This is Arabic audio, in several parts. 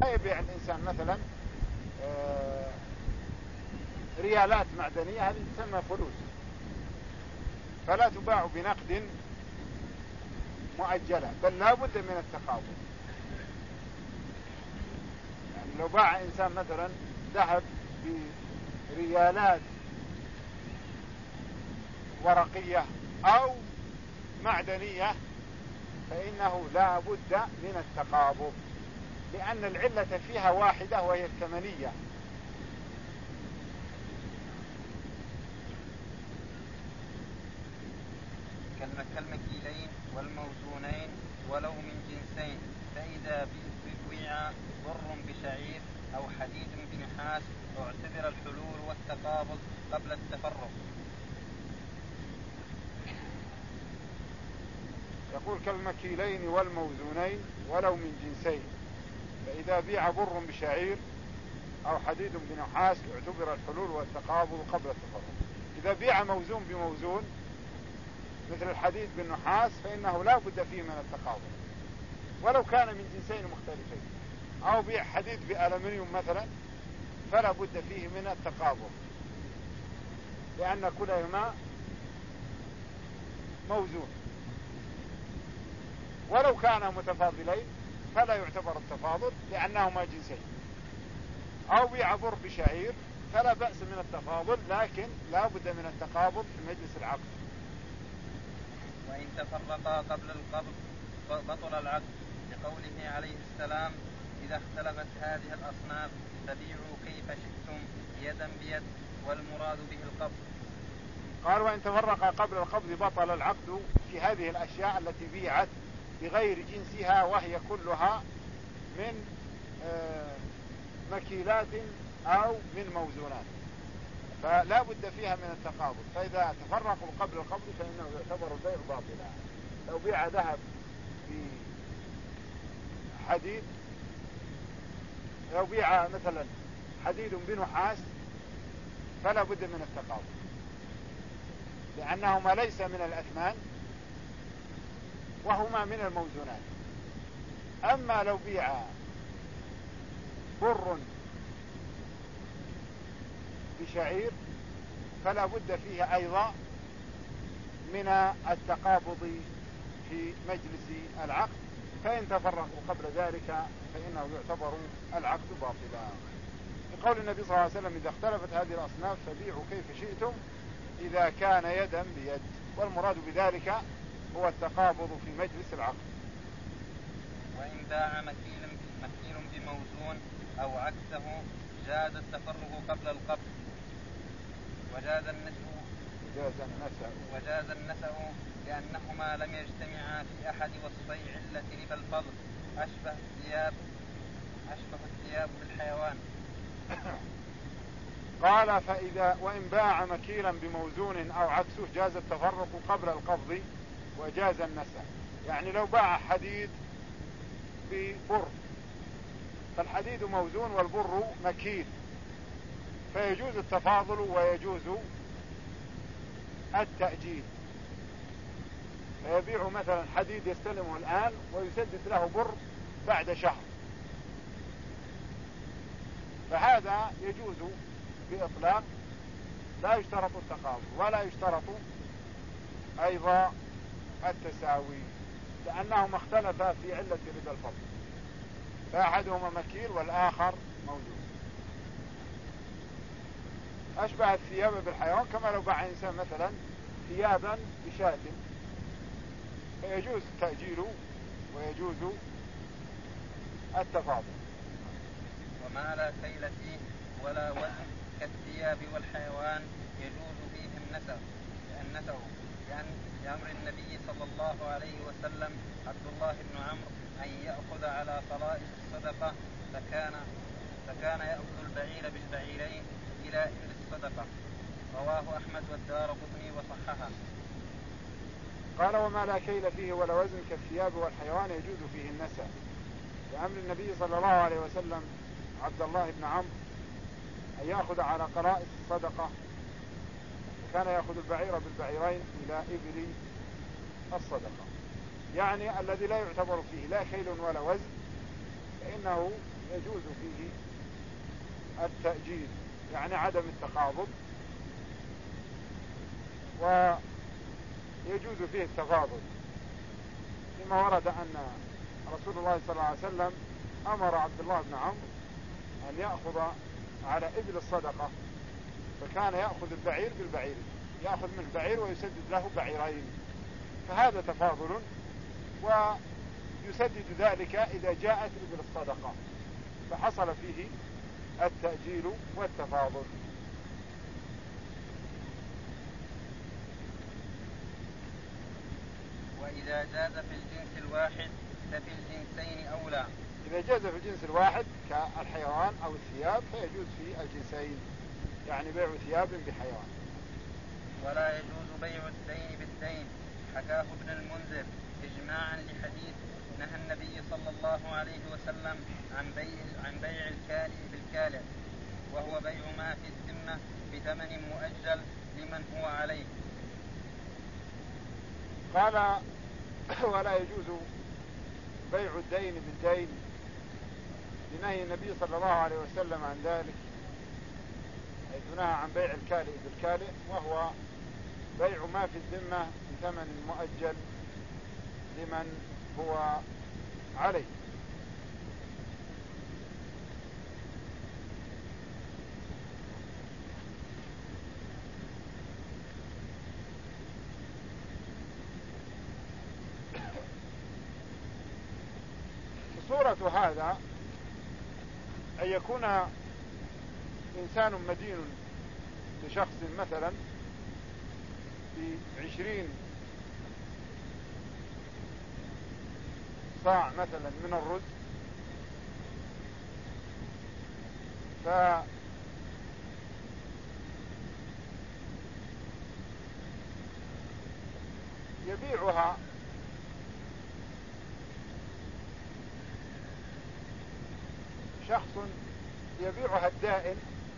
يبيع الإنسان مثلا ريالات معدنية، هذه تسمى فلوس، فلا تباع بنقد مؤجلة، بل لا بد من التقابض. يعني لو باع إنسان مثلا ذهب بريالات ورقية أو معدنية فإنه لا بد من التقابض، لأن العلة فيها واحدة وهي الثمنية. كالمكيلين والموزونين ولو من جنسين، فإذا بيع بر بشعير أو حديد بنحاس اعتبر الحلول والتقابض قبل التفرق. يقول كالمكيلين والموزونين ولو من جنسين، فإذا بيع بر بشعير أو حديد بنحاس اعتبر الحلول والتقابض قبل التفرق. إذا بيع موزون بموزون مثل الحديد بالنحاس فإنه لا بد فيه من التقابض ولو كان من جنسين مختلفين، أو بيع حديد بألمنيوم مثلا فلا بد فيه من التقابض، لأن كلهما موزون. ولو كانا متفاضلين فلا يعتبر التفاضل لأنهما جنسين. أو بيع بر بشعير فلا بأس من التفاضل، لكن لا بد من التقابض في مجلس العقد. وإن تفرقا قبل القبض بطل العقد، لقوله عليه السلام: إذا اختلفت هذه الأصناف فبيعوا كيف شئتم يدا بيد، والمراد به القبض. قال: وإن تفرقا قبل القبض بطل العقد في هذه الأشياء التي بيعت بغير جنسها، وهي كلها من مكيلات أو من موزونات، فلا بد فيها من التقابض. فإذا تفرقوا قبل القبض فإنه يعتبر البيع باطلا. لو بيع ذهب بحديد، لو بيع مثلا حديد بنحاس فلا بد من التقابض، لأنهما ليس من الأثمان وهما من الموزونات. أما لو بيع بر بشعير فلا بد فيه أيضا من التقابض في مجلس العقد، فإن تفرقوا قبل ذلك فإنه يعتبر العقد باطلا. لقول النبي صلى الله عليه وسلم: إذا اختلفت هذه الأصناف فبيعوا كيف شئتم إذا كان يدا بيد، والمراد بذلك هو التقابض في مجلس العقد. وإن باع مكيل بموزون أو عكسه جاز التفرق قبل القبض، وجاز النسأ لأنهما لم يجتمعا في أحد وصفي علة ربا الفضل، أشبه الثياب بالحيوان. قال: وإن باع مكيلا بموزون أو عكسه جاز التفرق قبل القبض وجاز النسأ. يعني لو باع حديد ببر فالحديد موزون والبر مكيل، فيجوز التفاضل ويجوز التأجيل. فيبيع مثلا حديد يستلمه الآن ويسدد له بر بعد شهر، فهذا يجوز بإطلاق، لا يشترط التقابض ولا يشترط أيضا التساوي، لأنهما اختلفا في علة ربا الفضل، فأحدهما مكيل والآخر موجود. أشبه الثياب بالحيوان، كما لو باع إنسان مثلا ثيابا بشاة فيجوز التأجيل ويجوز التفاضل. وما لا كيل فيه ولا وزن كالثياب والحيوان يجوز فيه النسأ، لأمر النبي صلى الله عليه وسلم عبد الله بن عمرو أن يأخذ على طلائس الصدقة، فكان يأخذ البعير بالبعيرين إلى إبل الصدقة. رواه أحمد والدارقطني وصححه. قال: وما لا كيل فيه ولا وزن كالثياب والحيوان يجوز فيه النسأ، لأمر النبي صلى الله عليه وسلم عبد الله بن عمرو أن يأخذ على قرائص الصدقة، وكان يأخذ البعير بالبعيرين إلى إبل الصدقة. يعني الذي لا يعتبر فيه لا كيل ولا وزن فإنه يجوز فيه التأجيل، يعني عدم التقابض، ويجوز فيه التفاضل، لما ورد أن رسول الله صلى الله عليه وسلم أمر عبد الله بن عمرو أن يأخذ على إبل الصدقة، فكان يأخذ البعير بالبعير، يأخذ منه بعير ويسدد له بعيرين، فهذا تفاضل، ويسدد ذلك إذا جاءت إبل الصدقة، فحصل فيه التأجيل والتفاضل. وإذا جاز في الجنس الواحد ففي الجنسين أولى. إذا جاز في الجنس الواحد كالحيوان أو الثياب فيجوز في الجنسين، يعني بيع ثياب بحيوان. ولا يجوز بيع الدين بالدين، حكاه ابن المنذر إجماعا لحديث نهى النبي صلى الله عليه وسلم عن بيع الكالئ بالكالئ، وهو بيع ما في الذمة بثمن مؤجل لمن هو عليه. قال ولا يجوز بيع الدين بالدين لنهي النبي صلى الله عليه وسلم عن ذلك، حيث نهى عن بيع الكالئ بالكالئ، وهو بيع ما في الذمة بثمن مؤجل لمن هو عليه. صورة هذا أن يكون إنسان مدين لشخص مثلا ب20 صاع مثلا من الرز، فيبيعها شخص، يبيعها الدائن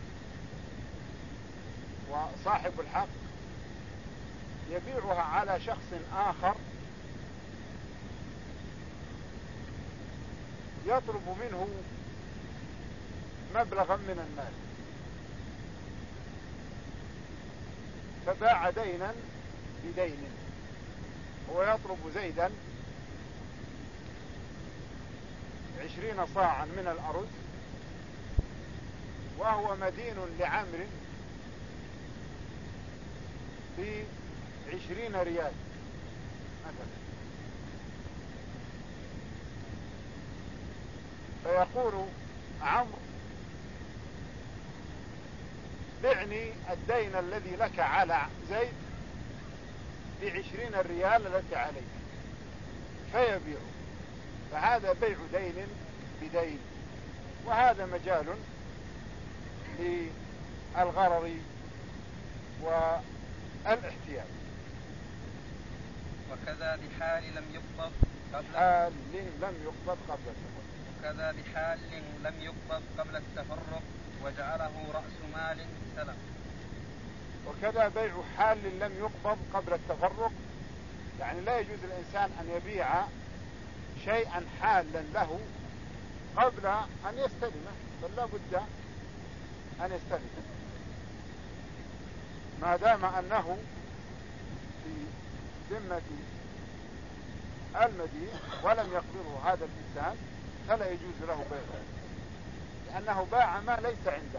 وصاحب الحق يبيعها على شخص آخر يطلب منه مبلغا من المال، فباع دينا بدين، هو يطلب زيدا 20 صاعا من الأرز، وهو مدين لعمرو ب20 ريال مثلا، فيقول عمرو بعني الدين الذي لك على زيد ب20 ريال التي عليك، فيبيع، فهذا بيع دين بدين، وهذا مجال للغرر والاحتيال. وكذا بحال لم يقبض قبل التفرق وجعله رأس مال سلم. وكذا بيع حال لم يقبض قبل التفرق، يعني لا يجوز الإنسان أن يبيع شيئا حالا له قبل أن يستلمه، بل لا بد أن يستلمه، ما دام أنه في ذمة المدين ولم يقبضه هذا الإنسان، فلا يجوز له بيعه، لأنه باع ما ليس عنده.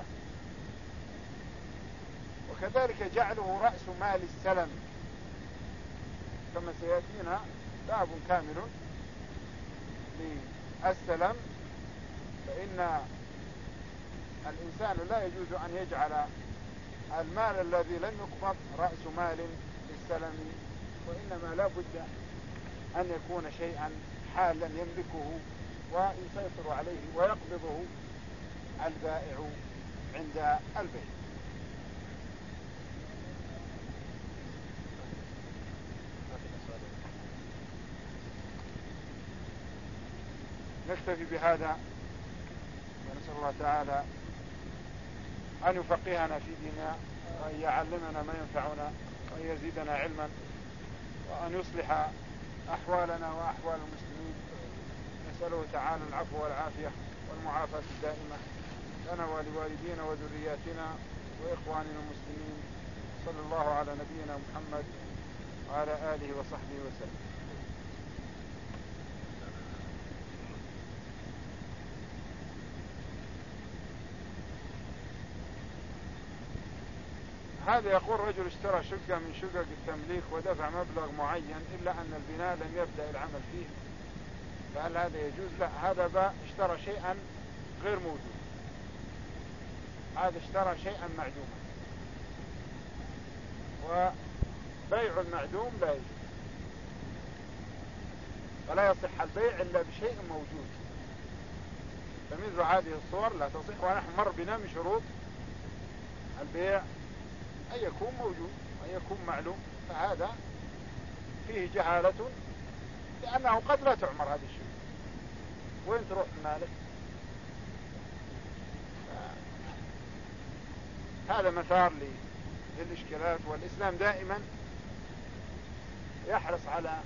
وكذلك جعله رأس مال السلم، كما سيأتينا باب كامل للسلم، فإن الإنسان لا يجوز أن يجعل المال الذي لم يقبض رأس مال للسلم، وإنما لا بد أن يكون شيئا حالا يملكه ويسيطر عليه ويقبضه البائع عند البيع. نكتفي بهذا، ونسأل الله تعالى أن يفقهنا في ديننا، وأن يعلمنا ما ينفعنا، وأن يزيدنا علما، وأن يصلح أحوالنا وأحوال المسلمين. نسأله تعالى العفو والعافية. والمعافاة الدائمة لنا ولوالدينا وذرياتنا وإخواننا المسلمين. صلى الله على نبينا محمد وعلى آله وصحبه وسلم. هذا يقول رجل اشترى شقة من شقق التمليك ودفع مبلغ معين إلا أن البناء لم يبدأ العمل فيه، فهل هذا يجوز؟ لا، هذا اشترى شيئا غير موجود، هذا اشترى شيئا معدوما، وبيع المعدوم لا يجوز، فلا يصح البيع إلا بشيء موجود. فمثل هذه الصور لا تصح، ونحن مر بنا من شروط البيع أن يكون موجود أن يكون معلوم، فهذا فيه جهالة، لأنه قد لا تعمر هذه الشيء، وين تروح مالك؟ هذا مثار للإشكالات. والإسلام دائما يحرص على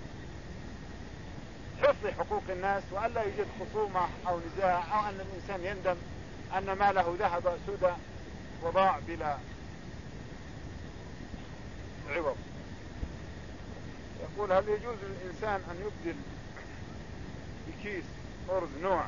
حفظ حقوق الناس، وألا يوجد خصومة أو نزاع أو أن الإنسان يندم أن ماله ذهب سدى وضاع بلا عوض. يقول هل يجوز للإنسان أن يبدل بكيس أرز نوع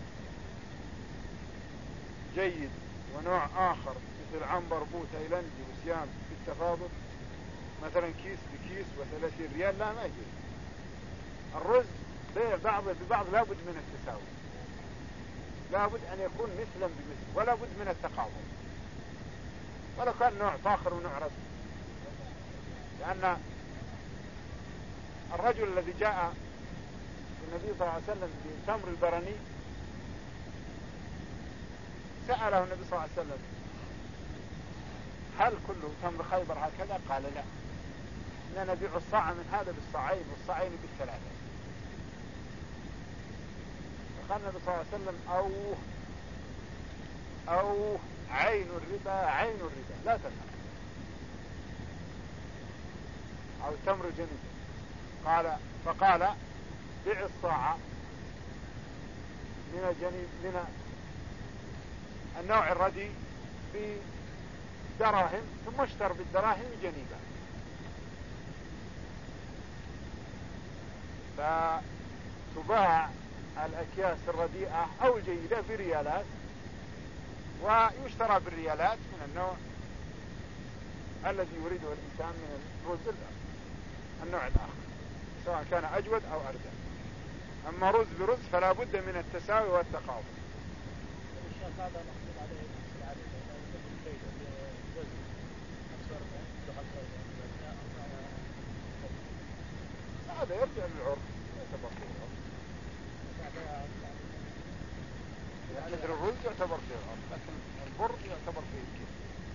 جيد ونوع آخر مثل عنبر بو تايلندي وسيام بالتفاضل، مثلا كيس بكيس و30 ريال؟ لا، ما يجوز. الرز بيع بعض ببعض لابد من التساوي، لابد أن يكون مثلا بمثل، ولا بد من التقابل، ولو كان نوع فاخر ونوع رز. لأن الرجل الذي جاء النبي صلى الله عليه وسلم بتمر البرني سأله النبي صلى الله عليه وسلم هل كل تمر خيبر هكذا؟ قال لا، إننا نبيع الصاع من هذا بالصاعين والصاعين بالثلاثة. فقال النبي صلى الله عليه وسلم أو عين الربا عين الربا لا تفعل، أو تمر جنيب. فقال بيع الصاع من الجنيب من النوع الردي بدراهم، ثم اشتر بالدراهم جنيبا. فتباع الأكياس الرديئة أو الجيدة بريالات، ويشترى بالريالات من النوع الذي يريده الإنسان من الرز النوع الآخر، سواء كان أجود أو أردى. أما رز برز فلا بد من التساوي والتقابل. هذا يرجع للعرف، يعتبر فيه العرف، يعني مثل الرز يعتبر فيه العرف، لكن البر يعتبر فيه الكيل.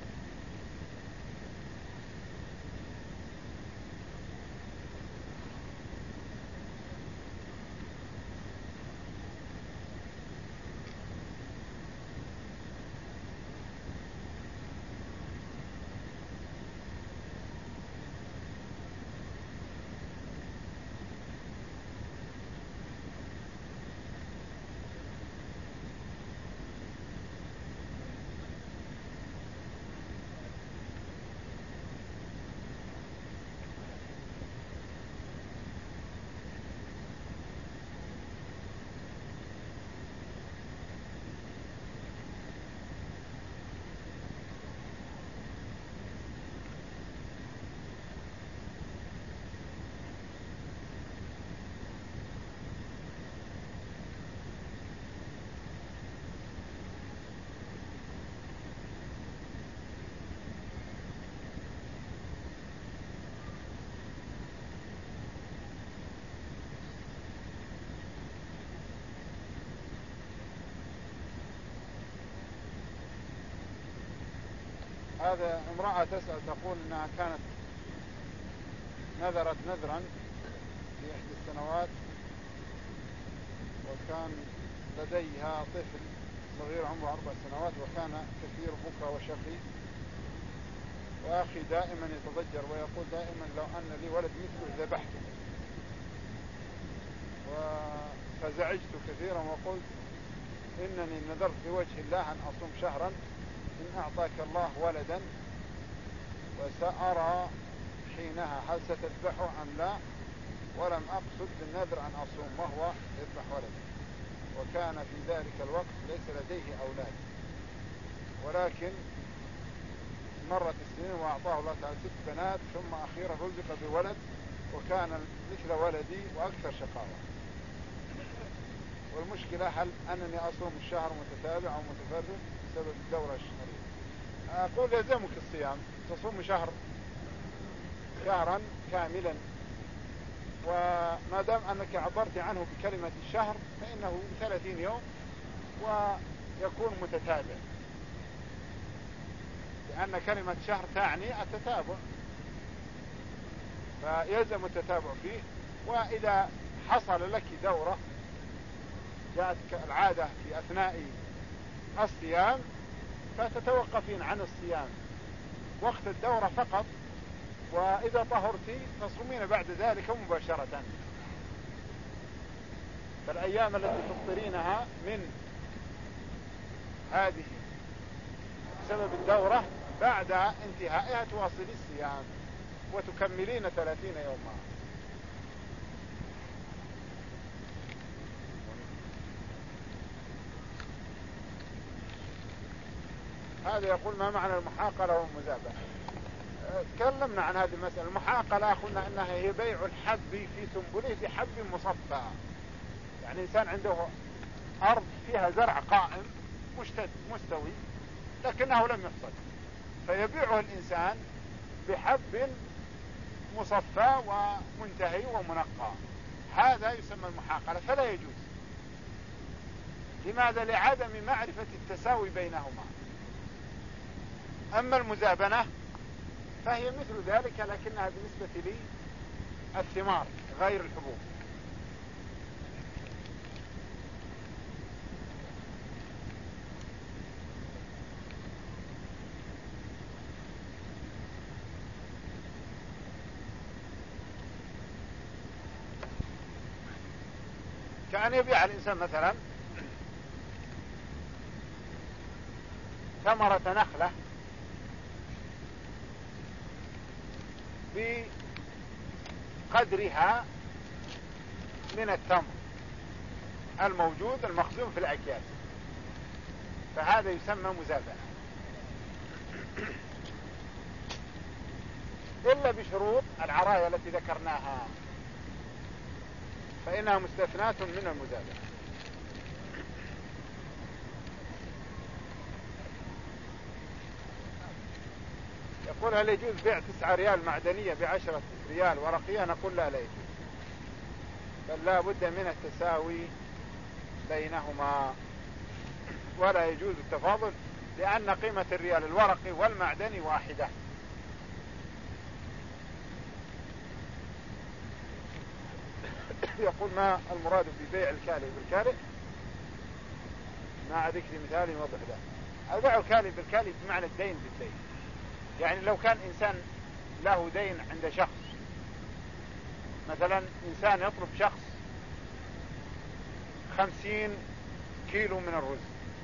هذا امرأة تسأل تقول انها كانت نذرت نذرا في احدى السنوات، وكان لديها طفل صغير عمره 4 سنوات، وكان كثير بكى وشقي، واخي دائما يتضجر ويقول دائما لو ان لي ولد مثله ذبحته، فزعجت كثيرا وقلت إنني نذرت بوجه الله أن أصوم شهرا إن أعطاك الله ولدا، وسأرى حينها هل ستذبحه أم لا، ولم أقصد بالنذر أن أصوم وهو يذبح ولدا، وكان في ذلك الوقت ليس لديه أولاد، ولكن مرت السنين وأعطاه الله تعالى 6 بنات، ثم أخيرا رزق بولد وكان مثل ولدي وأكثر شقاوة. والمشكلة هل أنني أصوم الشهر متتابع أو متفرد بسبب الدورة الشهرية؟ أقول يلزمك الصيام، تصوم شهرا كاملا، وما دام أنك عبرت عنه بكلمة الشهر فإنه 30 يوم ويكون متتابع، لأن كلمة شهر تعني التتابع، فيلزم التتابع فيه. وإذا حصل لك دورة جاءتك العادة في أثناء الصيام فتتوقفين عن الصيام وقت الدورة فقط، وإذا طهرتي تصومين بعد ذلك مباشرة. فالأيام التي تفطرينها من هذه بسبب الدورة بعد انتهائها تواصلي الصيام وتكملين 30 يوما. هذا يقول ما معنى المحاقلة والمزابنة؟ تكلمنا عن هذه المسألة. المحاقلة قلنا انها هي بيع الحب في سنبله بحب مصفى، يعني انسان عنده ارض فيها زرع قائم مستوي لكنه لم يحصد، فيبيعه الانسان بحب مصفى ومنتهي ومنقى، هذا يسمى المحاقلة فلا يجوز. لماذا؟ لعدم معرفة التساوي بينهما. أما المزابنة فهي مثل ذلك لكنها بالنسبة للثمار غير الحبوب. كأن يبيع الإنسان مثلا ثمرة نخلة بقدرها من التمر الموجود المخزون في الأكياس، فهذا يسمى مزابنة، إلا بشروط العرايا التي ذكرناها فإنها مستثناة من المزابنة. يقول هل يجوز بيع 9 ريال معدنية ب10 ريال ورقية؟ نقول لا يجوز، بل لا بد من التساوي بينهما، ولا يجوز التفاضل، لأن قيمة الريال الورقي والمعدني واحدة. يقول ما المراد ببيع الكالئ بالكالئ؟ مع ذكر مثال يوضح ذلك. البيع الكالئ بالكالئ بمعنى الدين بالدين، يعني لو كان إنسان له دين عند شخص، مثلا إنسان يطلب شخص 50 كيلو من الرز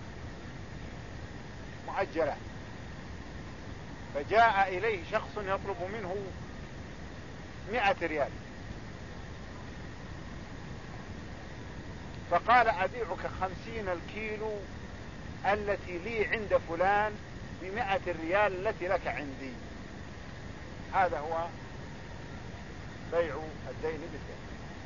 مؤجلة، فجاء إليه شخص يطلب منه 100 ريال، فقال أبيعك 50 الكيلو التي لي عند فلان ب100 الريال التي لك عندي. هذا هو بيع الدين بالدين.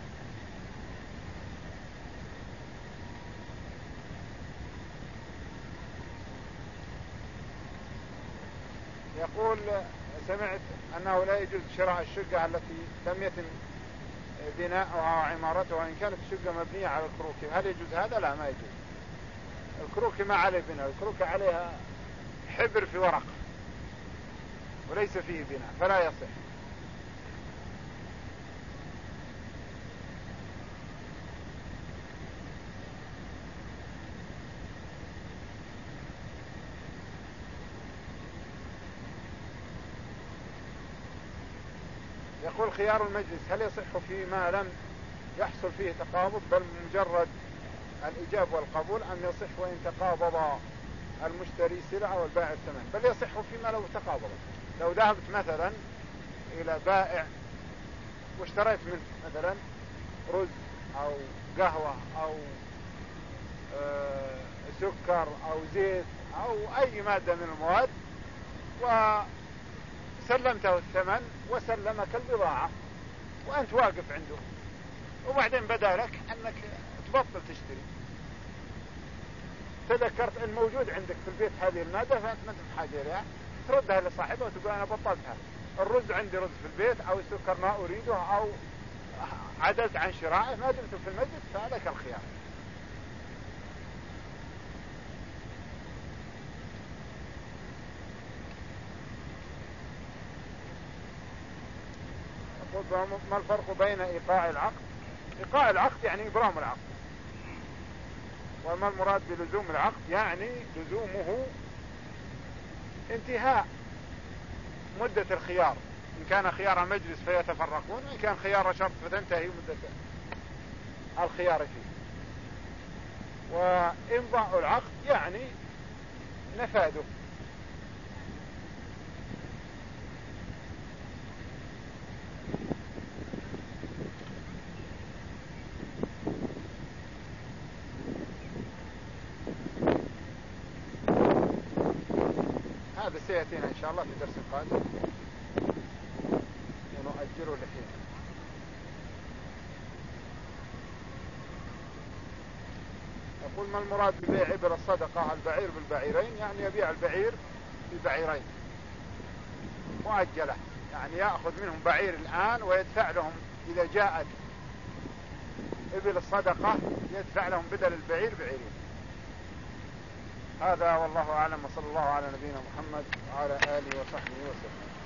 يقول سمعت أنه لا يجوز شراء الشقة التي لم يتم بناؤها وعمارتها إن كانت الشقة مبنية على الكروكي، هل يجوز هذا؟ لا، ما يجوز. الكروكي ما عليه بناء، الكروكي عليها حبر في ورق وليس فيه بناء، فلا يصح. يقول خيار المجلس هل يصح فيما لم يحصل فيه تقابض بل مجرد الإيجاب والقبول أن يصح وإن تقابض المشتري سلعة والبائع الثمن، بل يصح فيما لو تقابض. لو ذهبت مثلا إلى بائع واشتريت منه مثلا رز أو قهوة أو سكر أو زيت أو أي مادة من المواد، وسلمته الثمن وسلمك البضاعة وأنت واقف عنده، وبعدين بدا لك أنك تبطل تشتري، تذكرت أن موجود عندك في البيت هذه المادة فأنت ما أنت بحاجة لها، تردها لصاحبها وتقول أنا بطلتها، الرز عندي رز في البيت أو السكر ما أريده أو عدلت عن شرائه، ما دمت في المسجد فلك الخيار. ما الفرق بين إيقاع العقد؟ إيقاع العقد يعني إبرام العقد، وما المراد بلزوم العقد؟ يعني لزومه انتهاء مدة الخيار، إن كان خيار مجلس فيتفرقون، وإن كان خيار شرط فتنتهي مدة الخيار فيه. وإمضاء العقد يعني نفاذه. هذا سيأتينا إن شاء الله في درس القادم ونؤجره لحين. يقول ما المراد ببيع إبل الصدقة البعير بالبعيرين؟ يعني يبيع البعير ببعيرين مؤجلة، يعني يأخذ منهم بعير الآن ويدفع لهم إذا جاءت إبل الصدقة يدفع لهم بدل البعير بعيرين. هذا والله أعلم، وصلى الله على نبينا محمد وعلى آله وصحبه وسلم.